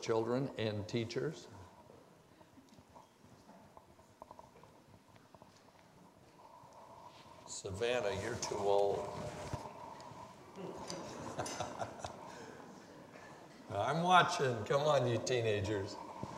children and teachers. Savannah, you're too old. I'm watching. Come on, you teenagers.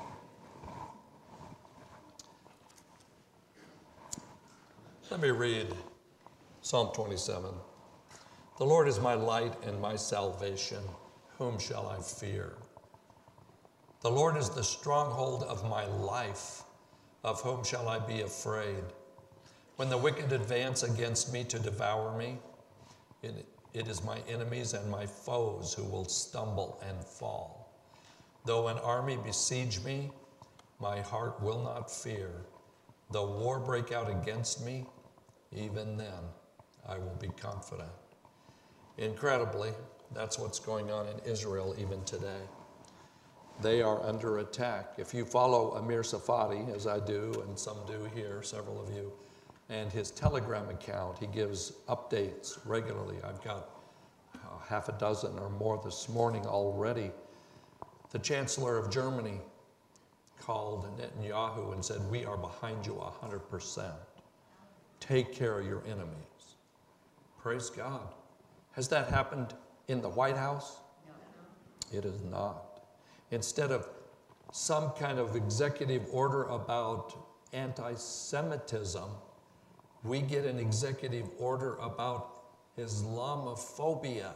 Let me read Psalm 27. The Lord is my light and my salvation. Whom shall I fear? The Lord is the stronghold of my life. Of whom shall I be afraid? When the wicked advance against me to devour me, it is my enemies and my foes who will stumble and fall. Though an army besiege me, my heart will not fear. Though war break out against me, even then I will be confident. Incredibly, that's what's going on in Israel even today. They are under attack. If you follow Amir Safadi, as I do, and some do here, several of you, and his Telegram account, he gives updates regularly. I've got half a dozen or more this morning already. The Chancellor of Germany called Netanyahu and said, we are behind you 100%. Take care of your enemies. Praise God. Has that happened in the White House? No. It is not. Instead of some kind of executive order about anti-Semitism, we get an executive order about Islamophobia.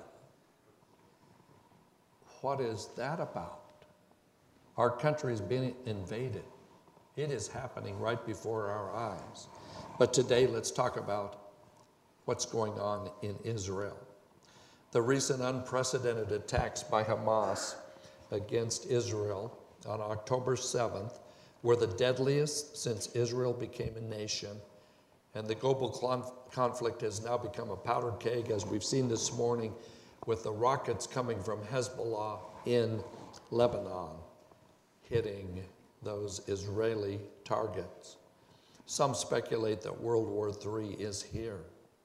What is that about? Our country is being invaded. It is happening right before our eyes. But today, let's talk about what's going on in Israel. The recent unprecedented attacks by Hamas against Israel on October 7th were the deadliest since Israel became a nation. And the global conflict has now become a powder keg, as we've seen this morning with the rockets coming from Hezbollah in Lebanon, hitting those Israeli targets. Some speculate that World War III is here.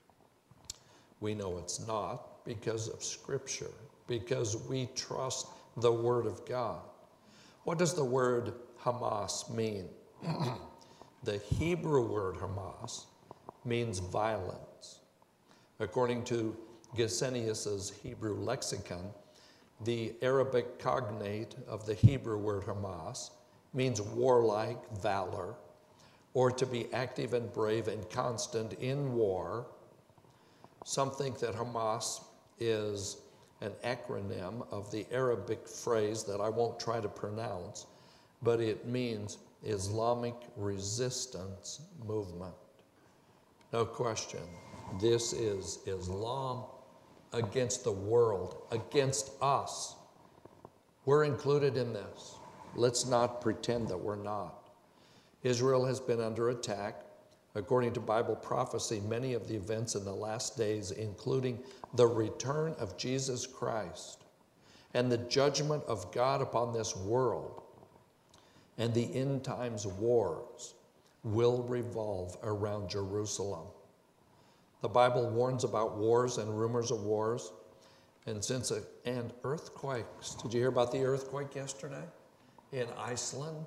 We know it's not because of Scripture, because we trust the Word of God. What does the word Hamas mean? The Hebrew word Hamas means violence. According to Gesenius's Hebrew lexicon, the Arabic cognate of the Hebrew word Hamas means warlike valor, or to be active and brave and constant in war. Some think that Hamas is an acronym of the Arabic phrase that I won't try to pronounce, but it means Islamic Resistance Movement. No question, this is Islam against the world, against us. We're included in this. Let's not pretend that we're not. Israel has been under attack. According to Bible prophecy, many of the events in the last days, including the return of Jesus Christ and the judgment of God upon this world and the end times wars, will revolve around Jerusalem. The Bible warns about wars and rumors of wars, and earthquakes. Did you hear about the earthquake yesterday in Iceland?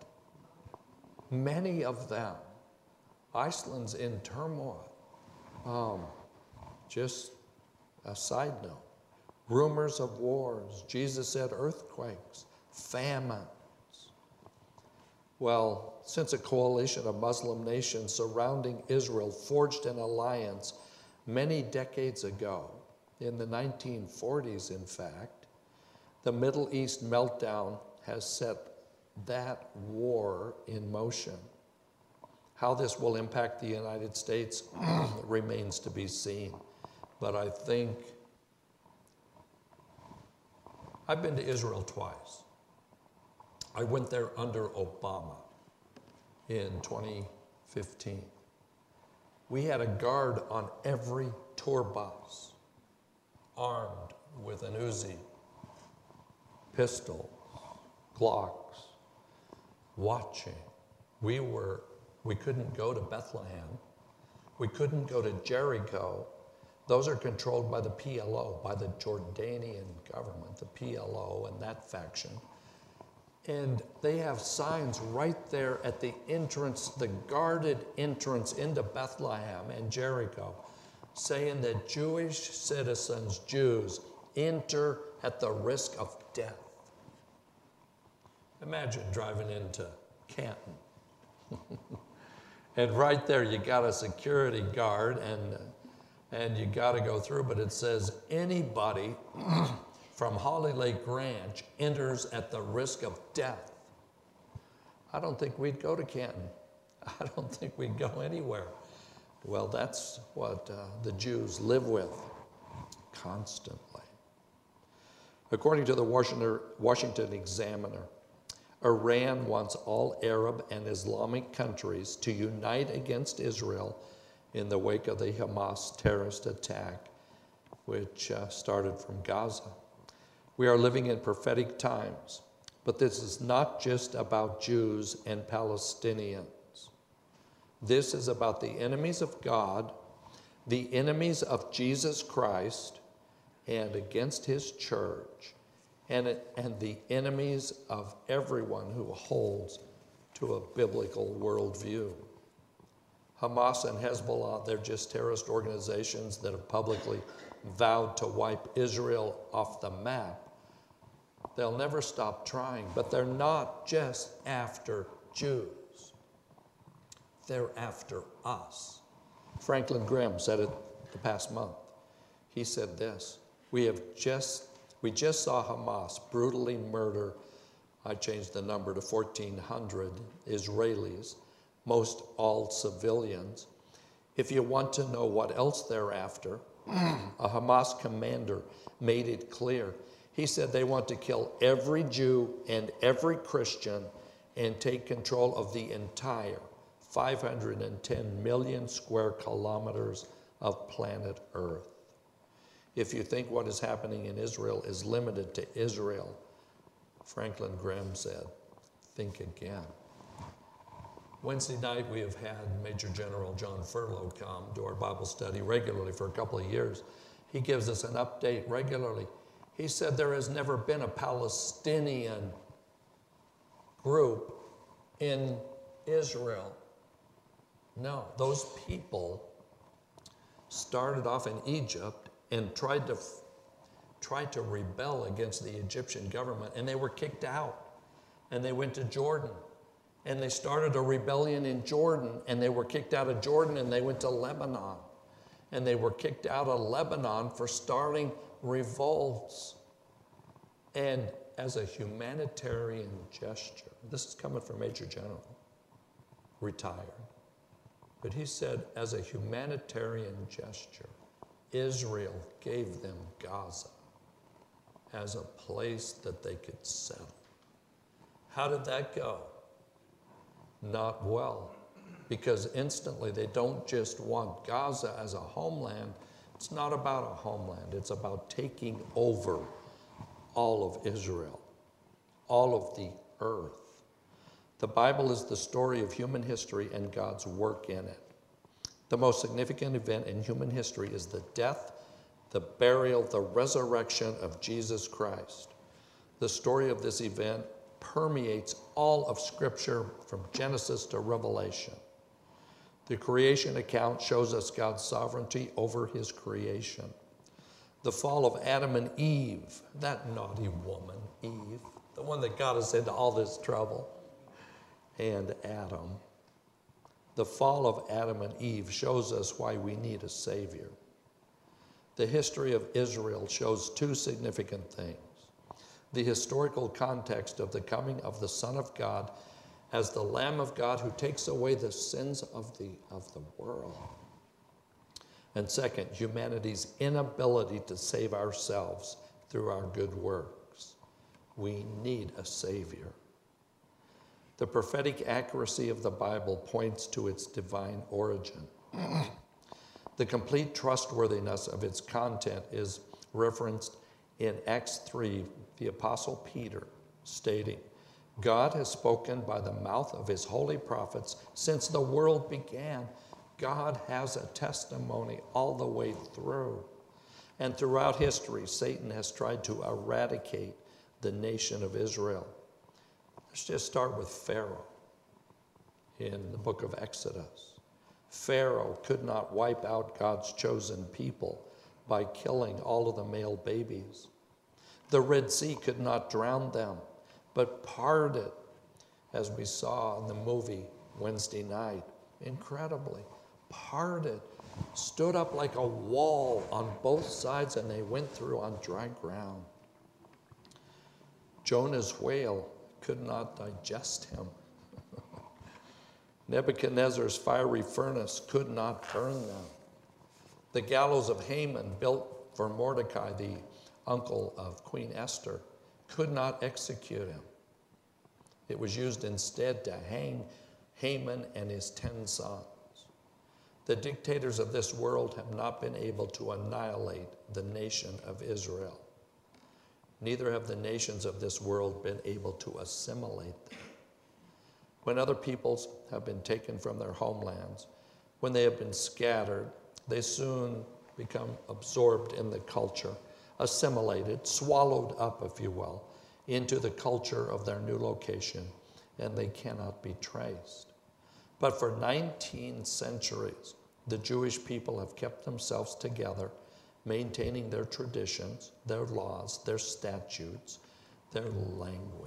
Many of them. Iceland's in turmoil. Just a side note. Rumors of wars. Jesus said earthquakes, famines. Well, since a coalition of Muslim nations surrounding Israel forged an alliance many decades ago, in the 1940s in fact, the Middle East meltdown has set that war in motion. How this will impact the United States remains to be seen. But I think I've been to Israel twice. I went there under Obama in 2015. We had a guard on every tour bus, armed with an Uzi, pistols, Glocks, watching. We couldn't go to Bethlehem. We couldn't go to Jericho. Those are controlled by the PLO, by the Jordanian government, the PLO and that faction. And they have signs right there at the entrance, the guarded entrance into Bethlehem and Jericho, saying that Jewish citizens, Jews, enter at the risk of death. Imagine driving into Canton. And right there you got a security guard and you got to go through, but it says anybody from Holly Lake Ranch enters at the risk of death. I don't think we'd go to Canton. I don't think we'd go anywhere. Well, that's what the Jews live with constantly. According to the Washington Examiner, Iran wants all Arab and Islamic countries to unite against Israel in the wake of the Hamas terrorist attack, which started from Gaza. We are living in prophetic times, but this is not just about Jews and Palestinians. This is about the enemies of God, the enemies of Jesus Christ, and against his church, and the enemies of everyone who holds to a biblical worldview. Hamas and Hezbollah, they're just terrorist organizations that have publicly vowed to wipe Israel off the map. They'll never stop trying, but they're not just after Jews. They're after us. Franklin Graham said it the past month. He said this: we just saw Hamas brutally murder, I changed the number to 1,400 Israelis, most all civilians. If you want to know what else they're after, a Hamas commander made it clear. He said they want to kill every Jew and every Christian and take control of the entire 510 million square kilometers of planet Earth. If you think what is happening in Israel is limited to Israel, Franklin Graham said, think again. Wednesday night, we have had Major General John Furlow come to our Bible study regularly for a couple of years. He gives us an update regularly. He said there has never been a Palestinian group in Israel. No, those people started off in Egypt and tried to rebel against the Egyptian government, and they were kicked out. And they went to Jordan, and they started a rebellion in Jordan, and they were kicked out of Jordan, and they went to Lebanon. And they were kicked out of Lebanon for starting revolts. And as a humanitarian gesture, this is coming from Major General, retired, but he said, as a humanitarian gesture, Israel gave them Gaza as a place that they could settle. How did that go? Not well, because instantly they don't just want Gaza as a homeland. It's not about a homeland. It's about taking over all of Israel, all of the earth. The Bible is the story of human history and God's work in it. The most significant event in human history is the death, the burial, the resurrection of Jesus Christ. The story of this event permeates all of Scripture from Genesis to Revelation. The creation account shows us God's sovereignty over his creation. The fall of Adam and Eve, that naughty woman, Eve, the one that got us into all this trouble, and Adam. The fall of Adam and Eve shows us why we need a Savior. The history of Israel shows two significant things. The historical context of the coming of the Son of God as the Lamb of God who takes away the sins of the world. And second, humanity's inability to save ourselves through our good works. We need a Savior. The prophetic accuracy of the Bible points to its divine origin. The complete trustworthiness of its content is referenced in Acts 3, the Apostle Peter stating, God has spoken by the mouth of his holy prophets since the world began. God has a testimony all the way through. And throughout history, Satan has tried to eradicate the nation of Israel. Let's just start with Pharaoh in the book of Exodus. Pharaoh could not wipe out God's chosen people by killing all of the male babies. The Red Sea could not drown them, but parted, as we saw in the movie Wednesday night, incredibly, parted, stood up like a wall on both sides, and they went through on dry ground. Jonah's whale could not digest him. Nebuchadnezzar's fiery furnace could not burn them. The gallows of Haman, built for Mordecai, the uncle of Queen Esther, could not execute him. It was used instead to hang Haman and his 10 sons. The dictators of this world have not been able to annihilate the nation of Israel. Neither have the nations of this world been able to assimilate them. When other peoples have been taken from their homelands, when they have been scattered, they soon become absorbed in the culture, assimilated, swallowed up, if you will, into the culture of their new location, and they cannot be traced. But for 19 centuries, the Jewish people have kept themselves together, maintaining their traditions, their laws, their statutes, their language.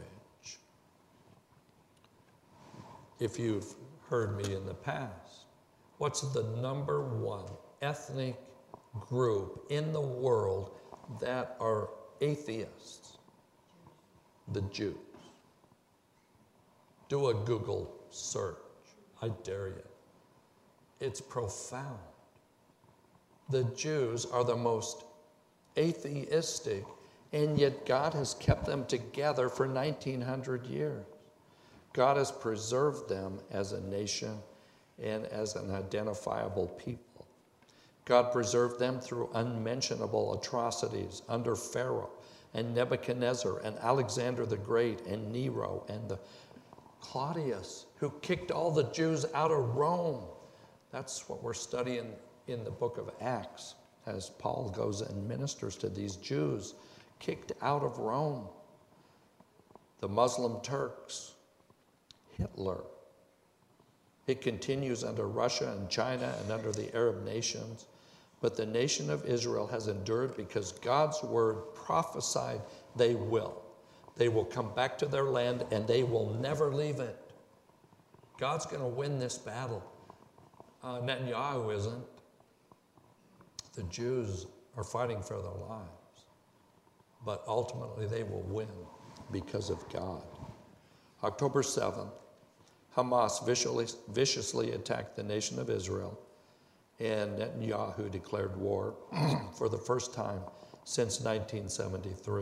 If you've heard me in the past, what's the number one ethnic group in the world that are atheists? The Jews. Do a Google search. I dare you. It's profound. The Jews are the most atheistic, and yet God has kept them together for 1900 years. God has preserved them as a nation and as an identifiable people. God preserved them through unmentionable atrocities under Pharaoh and Nebuchadnezzar and Alexander the Great and Nero and the Claudius, who kicked all the Jews out of Rome. That's what we're studying in the book of Acts, as Paul goes and ministers to these Jews kicked out of Rome. The Muslim Turks, Hitler. It continues under Russia and China and under the Arab nations. But the nation of Israel has endured because God's word prophesied they will. They will come back to their land and they will never leave it. God's going to win this battle. Netanyahu isn't. The Jews are fighting for their lives. But ultimately they will win because of God. October 7th, Hamas viciously attacked the nation of Israel, and Netanyahu declared war for the first time since 1973.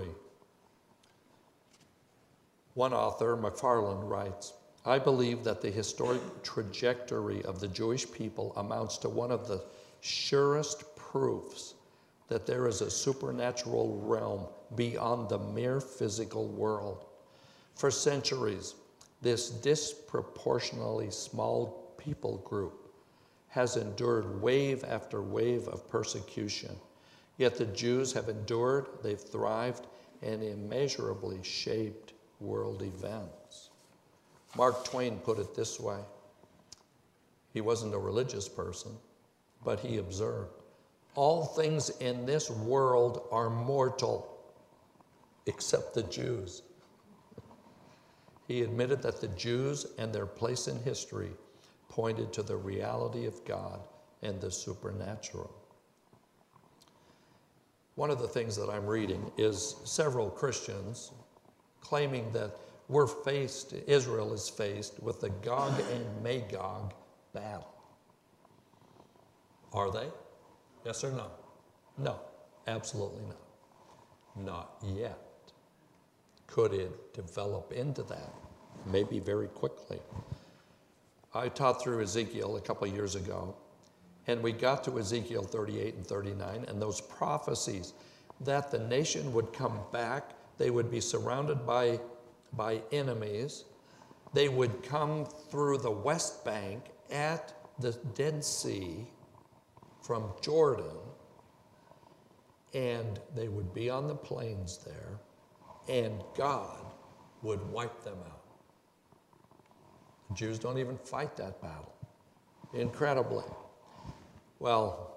One author, McFarland, writes, "I believe that the historic trajectory of the Jewish people amounts to one of the surest proofs that there is a supernatural realm beyond the mere physical world. For centuries, this disproportionately small people group has endured wave after wave of persecution. Yet the Jews have endured, they've thrived, and immeasurably shaped world events." Mark Twain put it this way. He wasn't a religious person, but he observed, "All things in this world are mortal, except the Jews." He admitted that the Jews and their place in history pointed to the reality of God and the supernatural. One of the things that I'm reading is several Christians claiming that Israel is faced with the Gog and Magog battle. Are they? Yes or no? No, absolutely not. Not yet. Could it develop into that? Maybe very quickly. I taught through Ezekiel a couple of years ago, and we got to Ezekiel 38 and 39, and those prophecies that the nation would come back, they would be surrounded by enemies, they would come through the West Bank at the Dead Sea from Jordan, and they would be on the plains there, and God would wipe them out. The Jews don't even fight that battle. Incredibly. Well,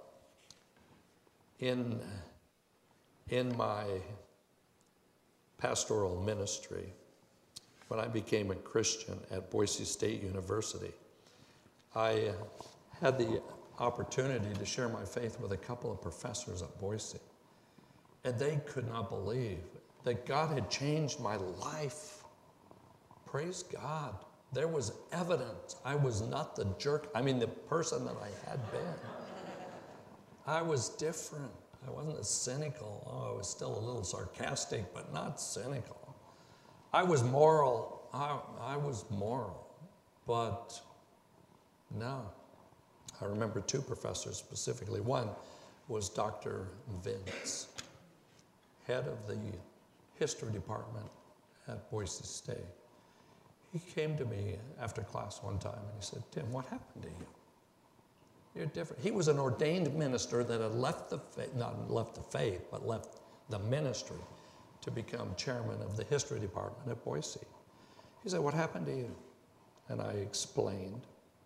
in my pastoral ministry, when I became a Christian at Boise State University, I had the opportunity to share my faith with a couple of professors at Boise. And they could not believe that God had changed my life. Praise God. There was evidence. I was not the jerk, the person that I had been. I was different. I wasn't as cynical. Oh, I was still a little sarcastic, but not cynical. I was moral. I was moral, but no. I remember two professors specifically. One was Dr. Vince, head of the history department at Boise State. He came to me after class one time and he said, "Tim, what happened to you? You're different." He was an ordained minister that had left the faith, not left the faith, but left the ministry to become chairman of the history department at Boise. He said, "What happened to you?" And I explained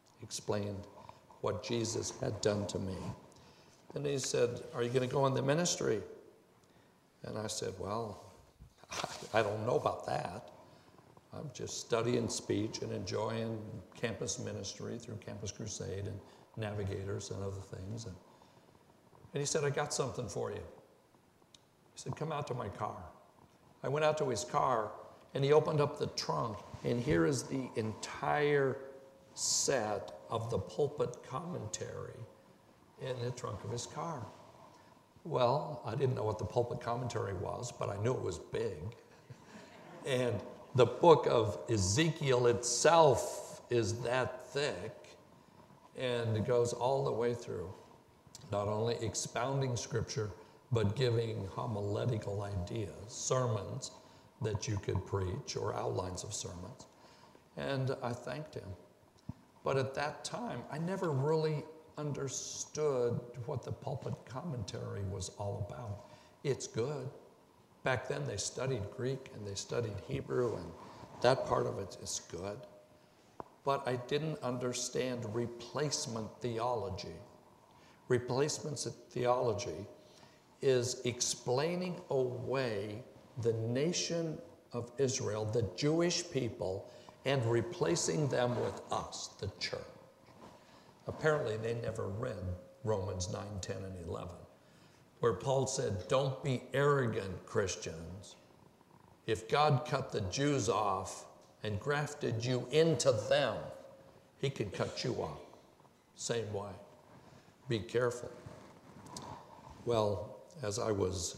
what Jesus had done to me. And he said, "Are you going to go in the ministry?" And I said, "Well, I don't know about that. I'm just studying speech and enjoying campus ministry through Campus Crusade and Navigators and other things." And he said, "I got something for you." He said, "Come out to my car." I went out to his car, and he opened up the trunk, and here is the entire set of the pulpit commentary in the trunk of his car. Well, I didn't know what the pulpit commentary was, but I knew it was big. And the book of Ezekiel itself is that thick, and it goes all the way through, not only expounding scripture, but giving homiletical ideas, sermons that you could preach, or outlines of sermons. And I thanked him. But at that time, I never really understood what the pulpit commentary was all about. It's good. Back then, they studied Greek and they studied Hebrew, and that part of it is good. But I didn't understand replacement theology. Replacement theology is explaining away the nation of Israel, the Jewish people, and replacing them with us, the church. Apparently, they never read Romans 9, 10, and 11, where Paul said, "Don't be arrogant, Christians. If God cut the Jews off and grafted you into them, he can cut you off. Same way. Be careful." Well, as I was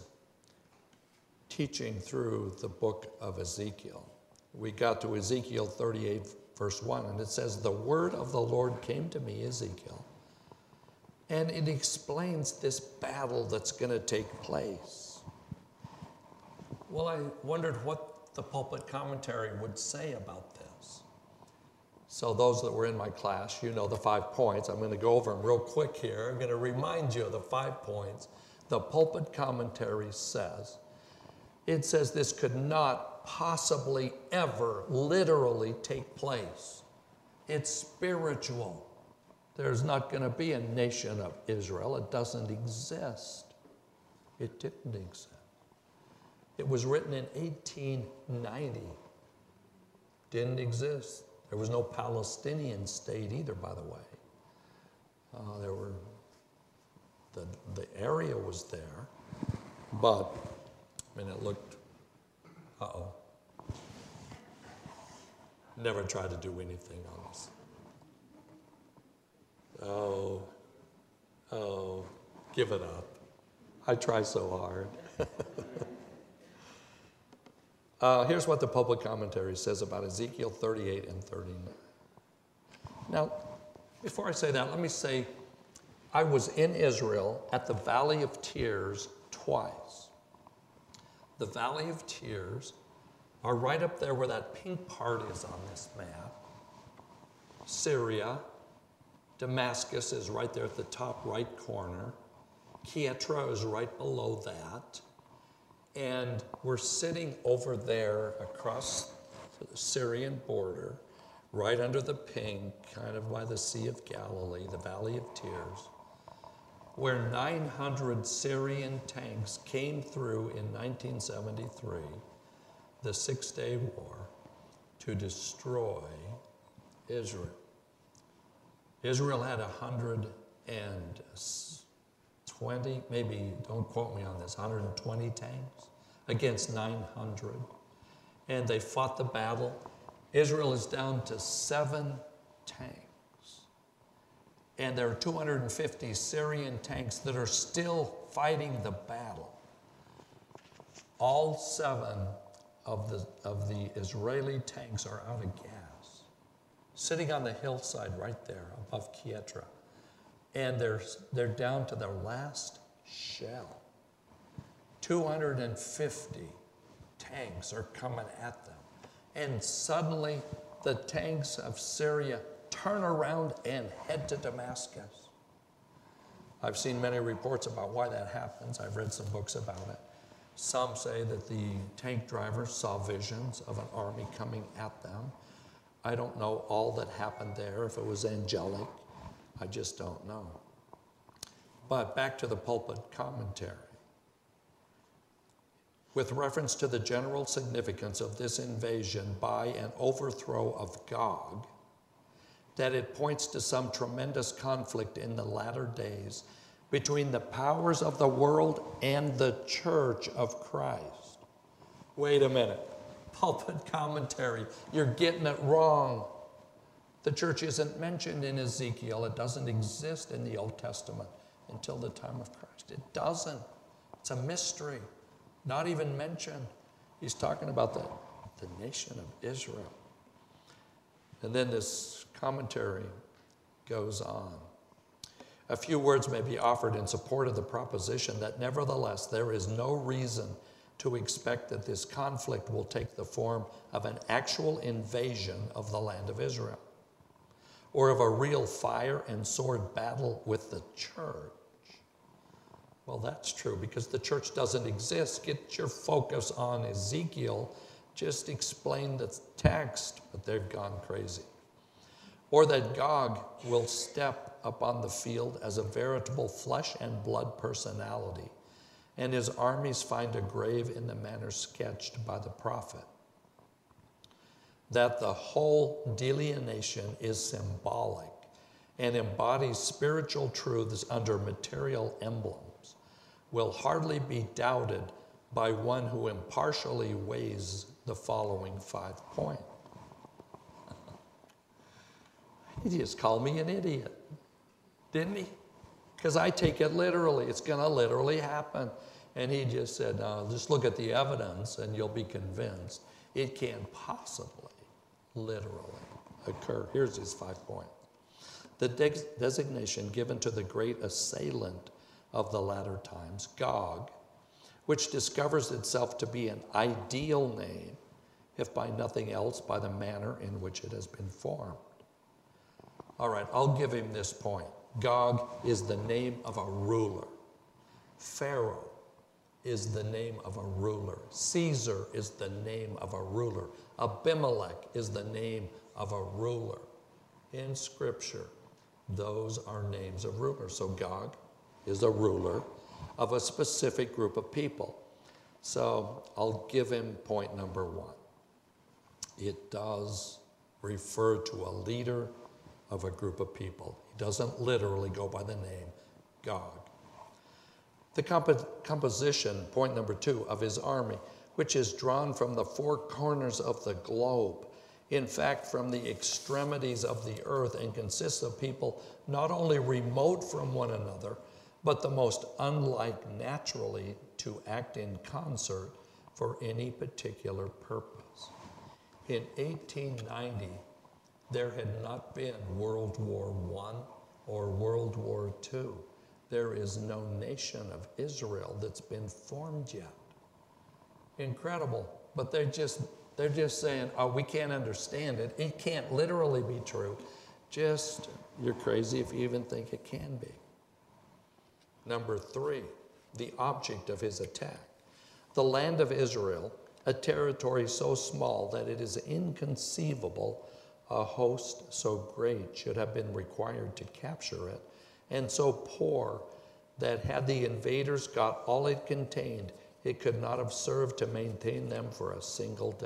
teaching through the book of Ezekiel, we got to Ezekiel 38, verse 1, and it says, "The word of the Lord came to me," Ezekiel, and it explains this battle that's going to take place. Well, I wondered what the pulpit commentary would say about this. So those that were in my class, you know the 5 points. I'm going to go over them real quick here. I'm going to remind you of the 5 points. The pulpit commentary says, it says this could not possibly ever literally take place. It's spiritual. There's not going to be a nation of Israel. It doesn't exist. It didn't exist. It was written in 1890. Didn't exist. There was no Palestinian state either, by the way. The area was there, but it looked, never tried to do anything on this. Oh, give it up. I try so hard. Here's what the pulpit commentary says about Ezekiel 38 and 39. Now, before I say that, let me say I was in Israel at the Valley of Tears twice. The Valley of Tears are right up there where that pink part is on this map. Syria, Damascus is right there at the top right corner. Kietra is right below that. And we're sitting over there across the Syrian border, right under the pink, kind of by the Sea of Galilee, the Valley of Tears, where 900 Syrian tanks came through in 1973, the Six-Day War, to destroy Israel. Israel had 120, maybe, don't quote me on this, 120 tanks against 900. And they fought the battle. Israel is down to 7 tanks. And there are 250 Syrian tanks that are still fighting the battle. All 7 of the Israeli tanks are out of gas, sitting on the hillside right there above Kietra. And they're down to their last shell. 250 tanks are coming at them. And suddenly the tanks of Syria turn around and head to Damascus. I've seen many reports about why that happens. I've read some books about it. Some say that the tank drivers saw visions of an army coming at them. I don't know all that happened there, if it was angelic. I just don't know. But back to the pulpit commentary. With reference to the general significance of this invasion by an overthrow of Gog, that it points to some tremendous conflict in the latter days between the powers of the world and the church of Christ. Wait a minute. Pulpit commentary. You're getting it wrong. The church isn't mentioned in Ezekiel. It doesn't exist in the Old Testament until the time of Christ. It doesn't. It's a mystery. Not even mentioned. He's talking about the nation of Israel. And then this commentary goes on. A few words may be offered in support of the proposition that nevertheless there is no reason to expect that this conflict will take the form of an actual invasion of the land of Israel, or of a real fire and sword battle with the church. Well, that's true, because the church doesn't exist. Get your focus on Ezekiel. Just explain the text, but they've gone crazy. Or that Gog will step upon the field as a veritable flesh and blood personality, and his armies find a grave in the manner sketched by the prophet. That the whole delineation is symbolic and embodies spiritual truths under material emblems will hardly be doubted by one who impartially weighs the following 5 points. He just called me an idiot, didn't he? Because I take it literally. It's going to literally happen. And he just said, no, just look at the evidence and you'll be convinced. It can't possibly literally occur. Here's his 5 points. The designation given to the great assailant of the latter times, Gog, which discovers itself to be an ideal name, if by nothing else, by the manner in which it has been formed. All right, I'll give him this point. Gog is the name of a ruler. Pharaoh is the name of a ruler. Caesar is the name of a ruler. Abimelech is the name of a ruler. In Scripture, those are names of rulers. So Gog is a ruler of a specific group of people. So I'll give him point number 1. It does refer to a leader of a group of people. He doesn't literally go by the name Gog. The composition, point number 2, of his army, which is drawn from the 4 corners of the globe, in fact, from the extremities of the earth, and consists of people not only remote from one another, but the most unlike naturally to act in concert for any particular purpose. In 1890, there had not been World War I or World War II. There is no nation of Israel that's been formed yet. Incredible, but they're just saying, oh, we can't understand it. It can't literally be true. Just, you're crazy if you even think it can be. Number 3, the object of his attack. The land of Israel, a territory so small that it is inconceivable a host so great should have been required to capture it, and so poor that had the invaders got all it contained, it could not have served to maintain them for a single day.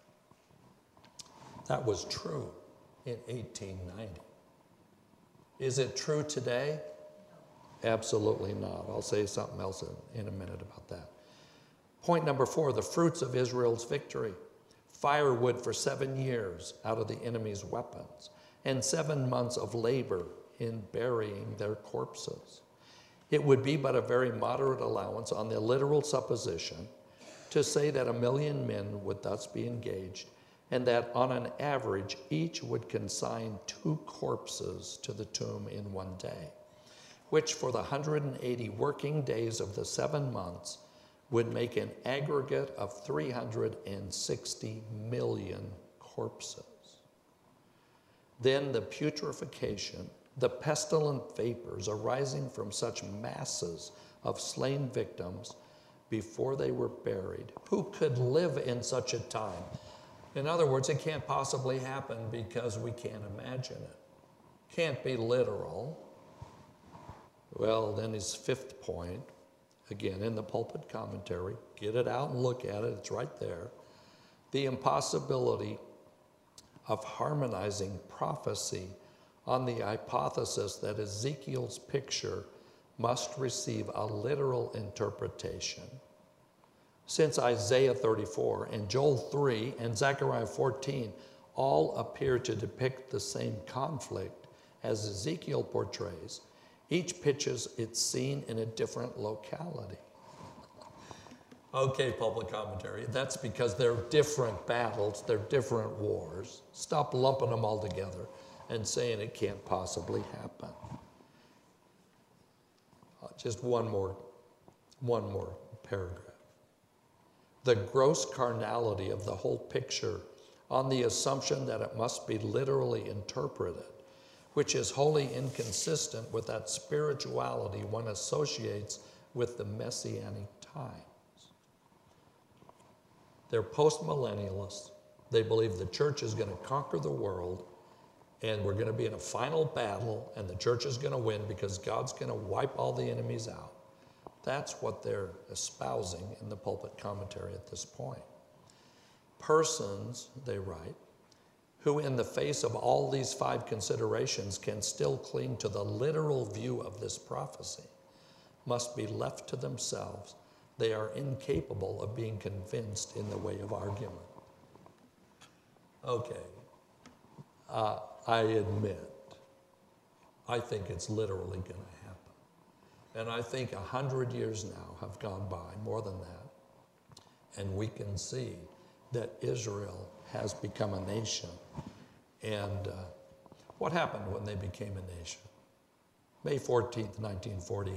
That was true in 1890. Is it true today? Absolutely not. I'll say something else in a minute about that. Point number 4, the fruits of Israel's victory. Firewood for 7 years out of the enemy's weapons, and 7 months of labor in burying their corpses. It would be but a very moderate allowance on the literal supposition to say that 1 million men would thus be engaged, and that on an average each would consign 2 corpses to the tomb in 1 day, which for the 180 working days of the 7 months would make an aggregate of 360 million corpses. Then the putrefaction, the pestilent vapors arising from such masses of slain victims before they were buried. Who could live in such a time? In other words, it can't possibly happen because we can't imagine it. Can't be literal. Well, then his 5th point, again in the pulpit commentary, get it out and look at it, it's right there. The impossibility of harmonizing prophecy on the hypothesis that Ezekiel's picture must receive a literal interpretation. Since Isaiah 34 and Joel 3 and Zechariah 14 all appear to depict the same conflict as Ezekiel portrays, each pitches its scene in a different locality. Okay, public commentary, that's because they're different battles, they're different wars. Stop lumping them all together and saying it can't possibly happen. Just one more paragraph. The gross carnality of the whole picture on the assumption that it must be literally interpreted, which is wholly inconsistent with that spirituality one associates with the messianic times. They're post-millennialists. They believe the church is going to conquer the world, and we're going to be in a final battle, and the church is going to win because God's going to wipe all the enemies out. That's what they're espousing in the pulpit commentary at this point. Persons, they write, who in the face of all these 5 considerations can still cling to the literal view of this prophecy must be left to themselves. They are incapable of being convinced in the way of argument. Okay, I admit, I think it's literally going to happen. And I think 100 years now have gone by, more than that, and we can see that Israel has become a nation. And what happened when they became a nation? May 14th, 1948.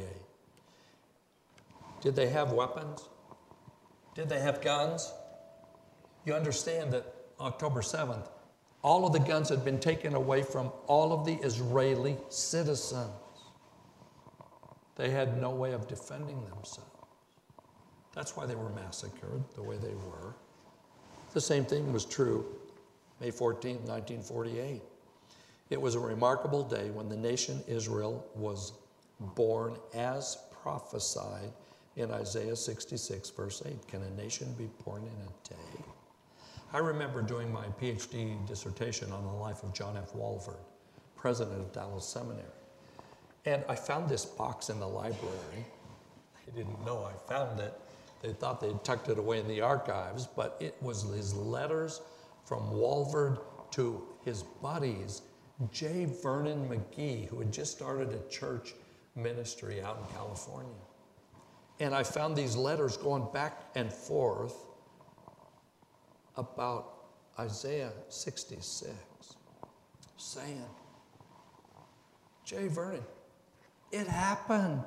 Did they have weapons? Did they have guns? You understand that October 7th, all of the guns had been taken away from all of the Israeli citizens. They had no way of defending themselves. That's why they were massacred the way they were. The same thing was true May 14, 1948. It was a remarkable day when the nation Israel was born as prophesied in Isaiah 66, verse 8. Can a nation be born in a day? I remember doing my PhD dissertation on the life of John F. Walvoord, president of Dallas Seminary. And I found this box in the library. They didn't know I found it. They thought they'd tucked it away in the archives, but it was his letters from Walvoord to his buddies, J. Vernon McGee, who had just started a church ministry out in California. And I found these letters going back and forth about Isaiah 66, saying, J. Vernon, it happened.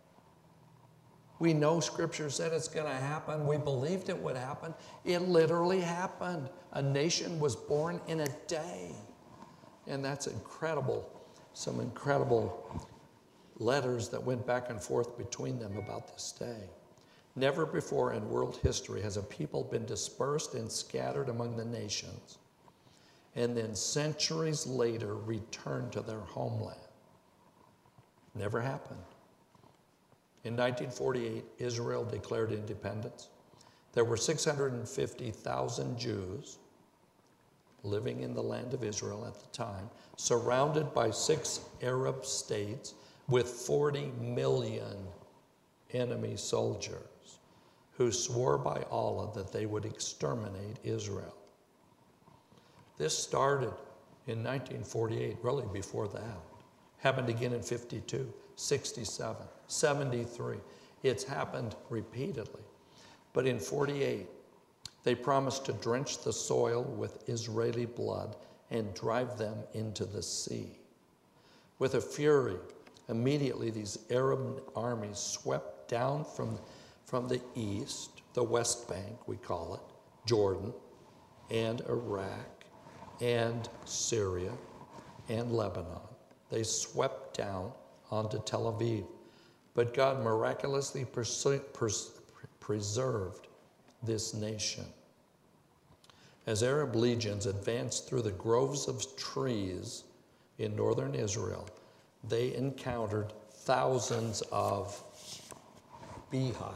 We know Scripture said it's going to happen. We believed it would happen. It literally happened. A nation was born in a day. And that's incredible. Some incredible letters that went back and forth between them about this day. Never before in world history has a people been dispersed and scattered among the nations and then centuries later return to their homeland. Never happened. In 1948, Israel declared independence. There were 650,000 Jews living in the land of Israel at the time, surrounded by 6 Arab states with 40 million enemy soldiers who swore by Allah that they would exterminate Israel. This started in 1948, really before that. Happened again in 52, 67, 73. It's happened repeatedly. But in 48, they promised to drench the soil with Israeli blood and drive them into the sea. With a fury, immediately these Arab armies swept down from the east, the West Bank, we call it, Jordan, and Iraq, and Syria, and Lebanon. They swept down onto Tel Aviv. But God miraculously preserved this nation. As Arab legions advanced through the groves of trees in northern Israel, they encountered thousands of beehives.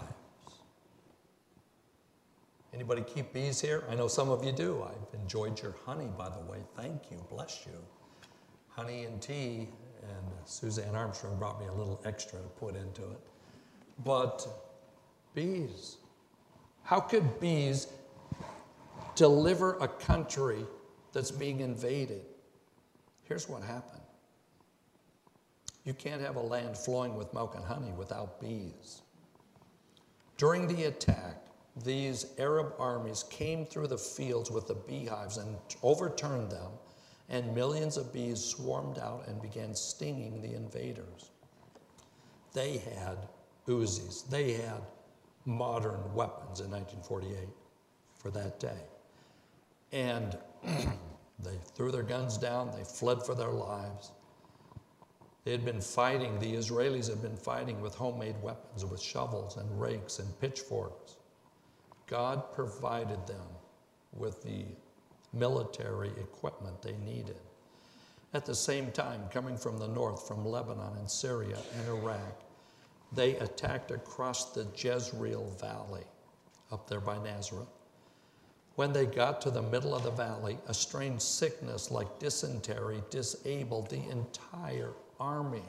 Anybody keep bees here? I know some of you do. I've enjoyed your honey, by the way. Thank you. Bless you. Honey and tea, and Suzanne Armstrong brought me a little extra to put into it. But bees. How could bees deliver a country that's being invaded? Here's what happened. You can't have a land flowing with milk and honey without bees. During the attack, these Arab armies came through the fields with the beehives and overturned them, and millions of bees swarmed out and began stinging the invaders. They had Uzis. They had modern weapons in 1948 for that day. And they threw their guns down. They fled for their lives. They had been fighting, the Israelis had been fighting with homemade weapons, with shovels and rakes and pitchforks. God provided them with the military equipment they needed. At the same time, coming from the north, from Lebanon and Syria and Iraq, they attacked across the Jezreel Valley, up there by Nazareth. When they got to the middle of the valley, a strange sickness like dysentery disabled the entire army.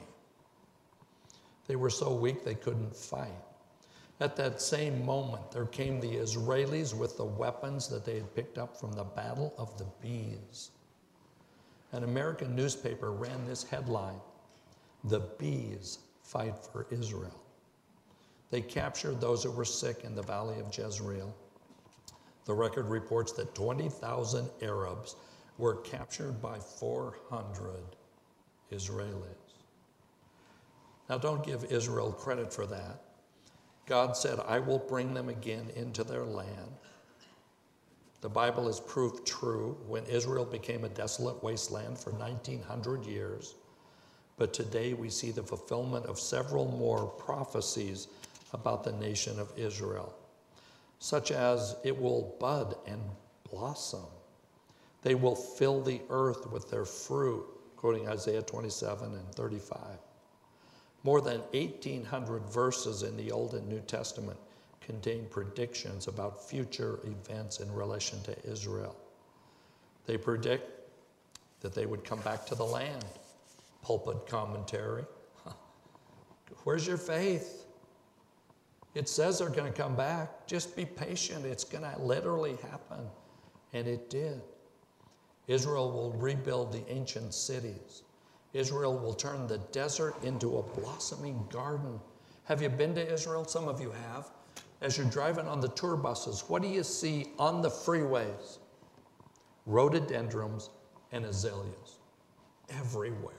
They were so weak they couldn't fight. At that same moment, there came the Israelis with the weapons that they had picked up from the Battle of the Bees. An American newspaper ran this headline, "The Bees Fight for Israel." They captured those who were sick in the valley of Jezreel. The record reports that 20,000 Arabs were captured by 400 Israelis. Now, don't give Israel credit for that. God said, "I will bring them again into their land." The Bible is proof true when Israel became a desolate wasteland for 1,900 years. But today we see the fulfillment of several more prophecies about the nation of Israel, such as it will bud and blossom. They will fill the earth with their fruit, quoting Isaiah 27 and 35. More than 1,800 verses in the Old and New Testament contain predictions about future events in relation to Israel. They predict that they would come back to the land. Pulpit commentary. Where's your faith? It says they're going to come back. Just be patient. It's going to literally happen. And it did. Israel will rebuild the ancient cities. Israel will turn the desert into a blossoming garden. Have you been to Israel? Some of you have. As you're driving on the tour buses, what do you see on the freeways? Rhododendrons and azaleas everywhere,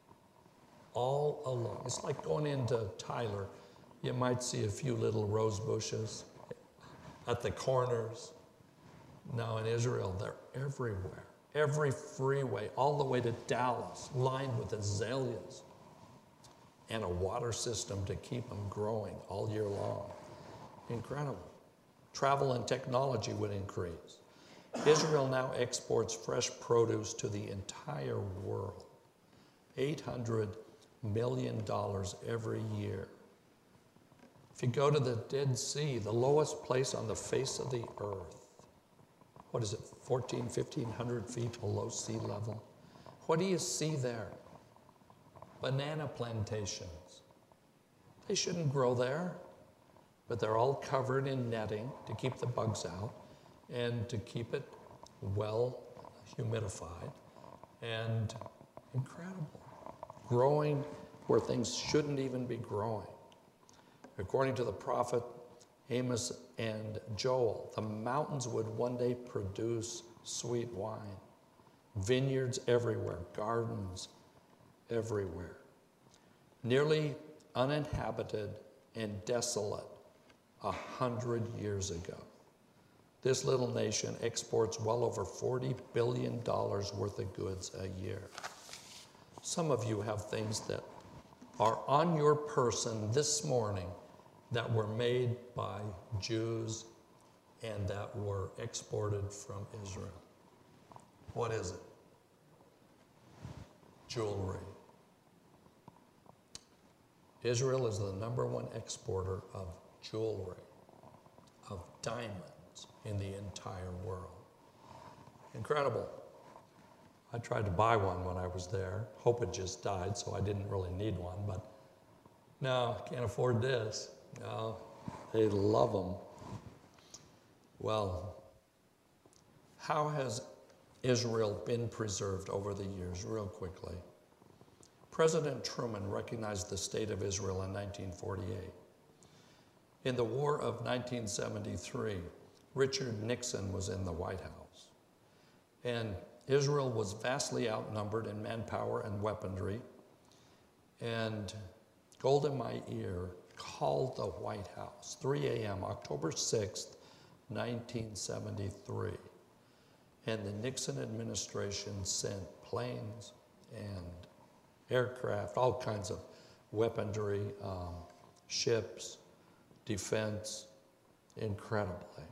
all along. It's like going into Tyler. You might see a few little rose bushes at the corners. Now in Israel, they're everywhere. Every freeway, all the way to Dallas, lined with azaleas and a water system to keep them growing all year long. Incredible. Travel and technology would increase. Israel now exports fresh produce to the entire world, $800 million every year. If you go to the Dead Sea, the lowest place on the face of the earth, what is it, 1,500 feet below sea level? What do you see there? Banana plantations. They shouldn't grow there, but they're all covered in netting to keep the bugs out and to keep it well humidified, and incredible. Growing where things shouldn't even be growing. According to the prophet Amos and Joel, the mountains would one day produce sweet wine. Vineyards everywhere, gardens everywhere. Nearly uninhabited and desolate 100 years ago. This little nation exports well over $40 billion worth of goods a year. Some of you have things that are on your person this morning that were made by Jews and that were exported from Israel. What is it? Jewelry. Israel is the #1 exporter of jewelry, of diamonds in the entire world. Incredible. I tried to buy one when I was there. Hope it just died, so I didn't really need one, but no, can't afford this. No, they love them. Well, how has Israel been preserved over the years? Real quickly. President Truman recognized the state of Israel in 1948. In the War of 1973, Richard Nixon was in the White House. And Israel was vastly outnumbered in manpower and weaponry. And Golda Meir called the White House, 3 a.m., October 6th, 1973. And the Nixon administration sent planes and aircraft, all kinds of weaponry, ships, defense, incredibly.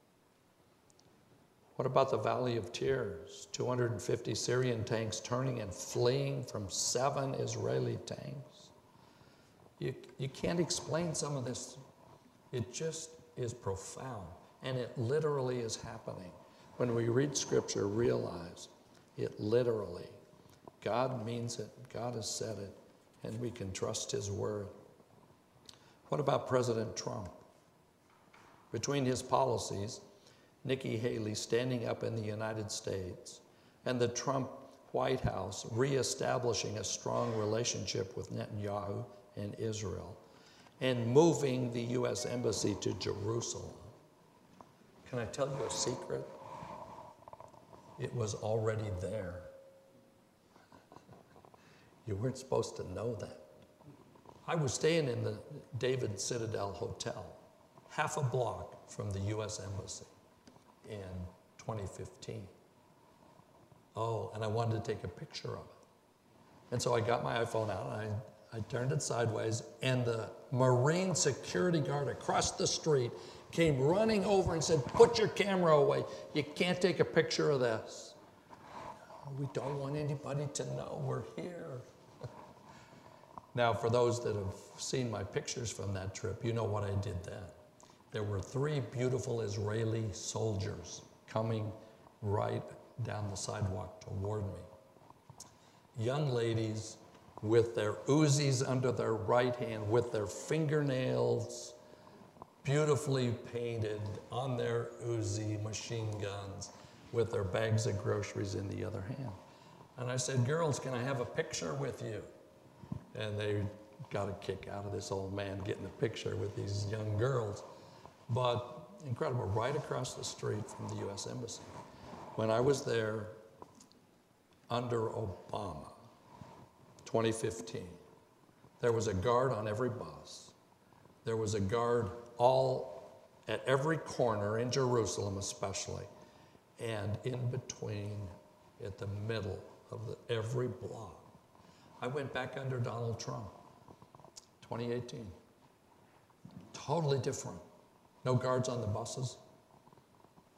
What about the Valley of Tears? 250 Syrian tanks turning and fleeing from 7 Israeli tanks. You can't explain some of this. It just is profound, and it literally is happening. When we read Scripture, realize it literally. God means it. God has said it, and we can trust His word. What about President Trump? Between his policies, Nikki Haley standing up in the United States, and the Trump White House reestablishing a strong relationship with Netanyahu and Israel, and moving the U.S. Embassy to Jerusalem. Can I tell you a secret? It was already there. You weren't supposed to know that. I was staying in the David Citadel Hotel, half a block from the U.S. Embassy in 2015. Oh, and I wanted to take a picture of it. And so I got my iPhone out and I turned it sideways, and the Marine security guard across the street came running over and said, "Put your camera away. You can't take a picture of this." We don't want anybody to know we're here. Now, for those that have seen my pictures from that trip, you know what I did then. There were 3 beautiful Israeli soldiers coming right down the sidewalk toward me. Young ladies with their Uzis under their right hand, with their fingernails beautifully painted on their Uzi machine guns, with their bags of groceries in the other hand. And I said, "Girls, can I have a picture with you?" And they got a kick out of this old man getting a picture with these young girls. But incredible, right across the street from the U.S. Embassy. When I was there under Obama, 2015, there was a guard on every bus. There was a guard at every corner in Jerusalem especially, and in between, at the middle of every block. I went back under Donald Trump, 2018. Totally different. No guards on the buses.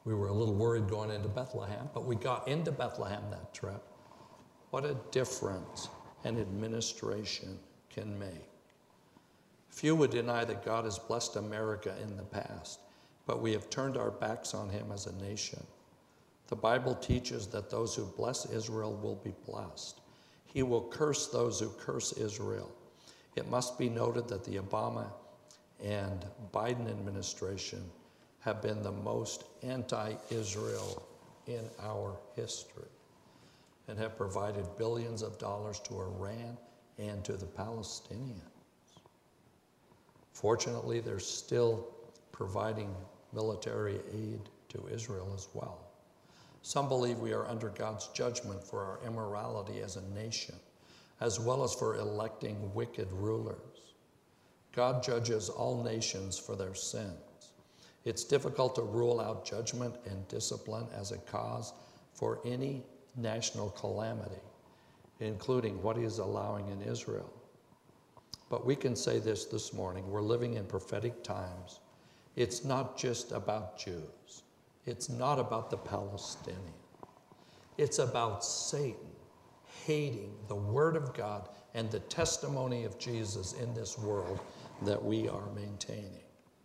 We were a little worried going into Bethlehem, but we got into Bethlehem that trip. What a difference an administration can make. Few would deny that God has blessed America in the past, but we have turned our backs on him as a nation. The Bible teaches that those who bless Israel will be blessed. He will curse those who curse Israel. It must be noted that the Obama and Biden administration have been the most anti-Israel in our history and have provided billions of dollars to Iran and to the Palestinians. Fortunately, they're still providing military aid to Israel as well. Some believe we are under God's judgment for our immorality as a nation, as well as for electing wicked rulers. God judges all nations for their sins. It's difficult to rule out judgment and discipline as a cause for any national calamity, including what he is allowing in Israel. But we can say this morning, we're living in prophetic times. It's not just about Jews. It's not about the Palestinians. It's about Satan hating the Word of God and the testimony of Jesus in this world that we are maintaining.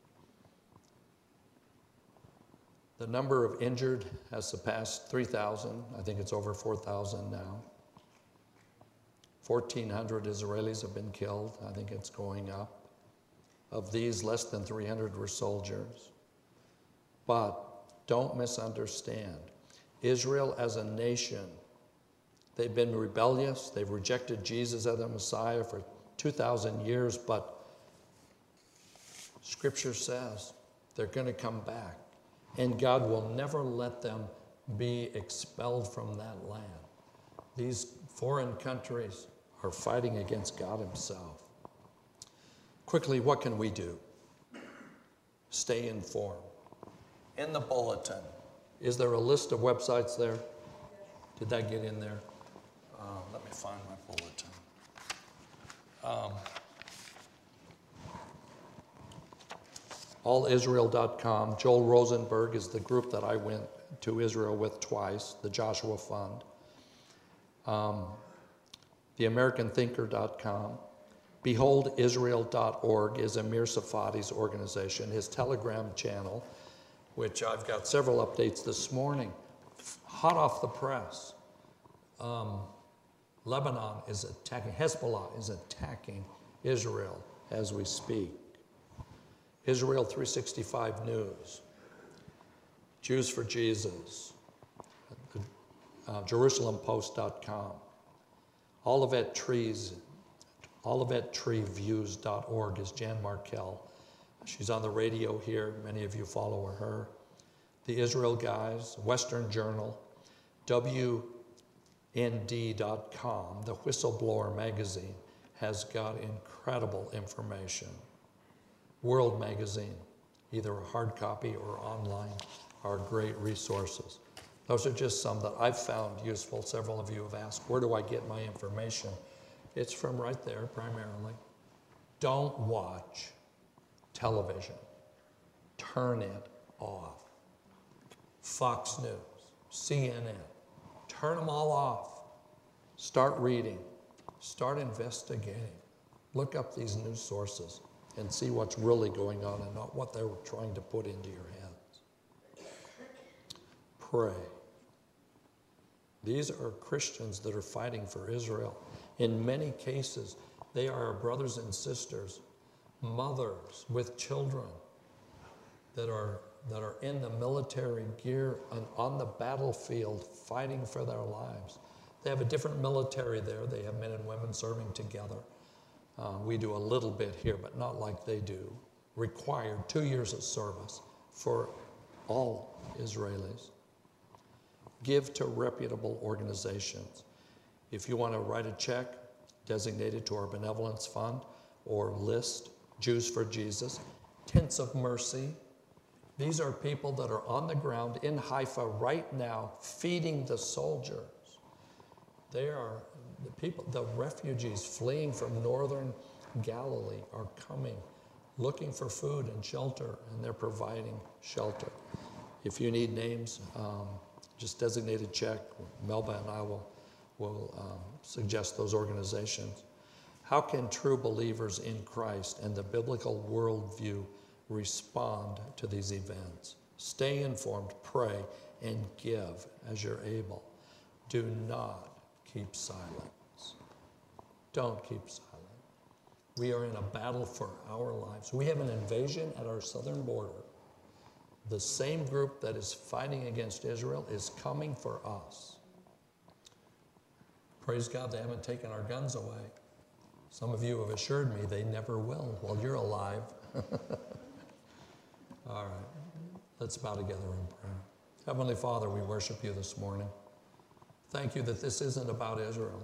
The number of injured has surpassed 3,000. I think it's over 4,000 now. 1,400 Israelis have been killed. I think it's going up. Of these, less than 300 were soldiers. But don't misunderstand. Israel as a nation, they've been rebellious. They've rejected Jesus as the Messiah for 2,000 years, but Scripture says they're going to come back. And God will never let them be expelled from that land. These foreign countries are fighting against God himself. Quickly, what can we do? Stay informed. In the bulletin, is there a list of websites there? Did that get in there? Let me find my bulletin. Allisrael.com. Joel Rosenberg is the group that I went to Israel with twice, the Joshua Fund. TheAmericanThinker.com. BeholdIsrael.org is Amir Safadi's organization. His Telegram channel, which I've got several updates this morning, hot off the press. Lebanon is attacking, Hezbollah is attacking Israel as we speak. Israel 365 News, Jews for Jesus, JerusalemPost.com, OlivetTreeViews.org is Jan Markell. She's on the radio here. Many of you follow her. The Israel Guys, Western Journal, WND.com, the Whistleblower magazine, has got incredible information. World Magazine, either a hard copy or online, are great resources. Those are just some that I've found useful. Several of you have asked, where do I get my information? It's from right there, primarily. Don't watch television. Turn it off. Fox News, CNN, turn them all off. Start reading. Start investigating. Look up these news sources and see what's really going on and not what they were trying to put into your heads. Pray. These are Christians that are fighting for Israel. In many cases, they are our brothers and sisters, mothers with children that are in the military gear and on the battlefield fighting for their lives. They have a different military there. They have men and women serving together. We do a little bit here, but not like they do. Required 2 years of service for all Israelis. Give to reputable organizations. If you want to write a check designated to our benevolence fund or list Jews for Jesus, Tents of Mercy. These are people that are on the ground in Haifa right now feeding the soldiers. They are the people, the refugees fleeing from northern Galilee are coming, looking for food and shelter, and they're providing shelter. If you need names, just designate a check. Melba and I will suggest those organizations. How can true believers in Christ and the biblical worldview respond to these events? Stay informed, pray, and give as you're able. Do not keep silence. Don't keep silent. We are in a battle for our lives. We have an invasion at our southern border. The same group that is fighting against Israel is coming for us. Praise God, they haven't taken our guns away. Some of you have assured me they never will while you're alive. All right, let's bow together in prayer. Heavenly Father, we worship you this morning. Thank you that this isn't about Israel.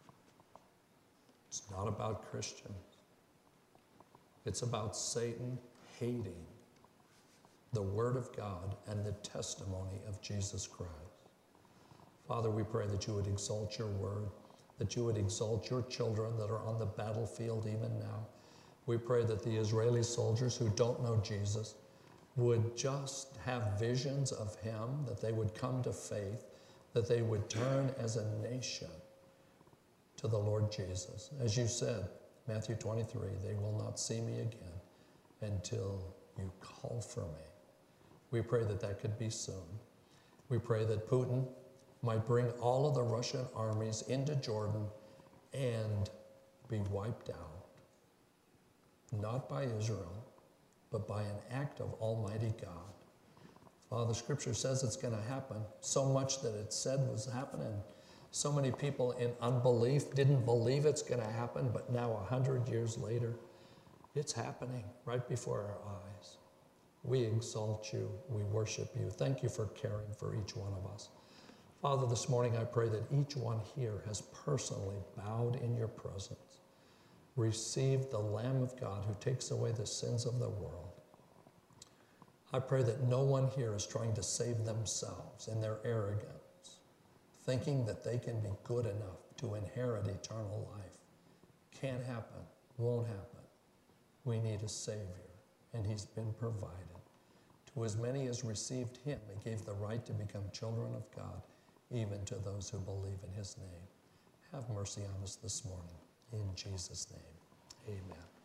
It's not about Christians. It's about Satan hating the Word of God and the testimony of Jesus Christ. Father, we pray that you would exalt your Word, that you would exalt your children that are on the battlefield even now. We pray that the Israeli soldiers who don't know Jesus would just have visions of him, that they would come to faith, that they would turn as a nation to the Lord Jesus. As you said, Matthew 23, they will not see me again until you call for me. We pray that that could be soon. We pray that Putin might bring all of the Russian armies into Jordan and be wiped out, not by Israel, but by an act of Almighty God. Father, Scripture says it's going to happen, so much that it said was happening. So many people in unbelief didn't believe it's going to happen, but now 100 years later, it's happening right before our eyes. We exalt you. We worship you. Thank you for caring for each one of us. Father, this morning I pray that each one here has personally bowed in your presence, received the Lamb of God who takes away the sins of the world. I pray that no one here is trying to save themselves in their arrogance, thinking that they can be good enough to inherit eternal life. Can't happen, won't happen. We need a Savior, and he's been provided. To as many as received him, he gave the right to become children of God, even to those who believe in his name. Have mercy on us this morning. In Jesus' name, amen.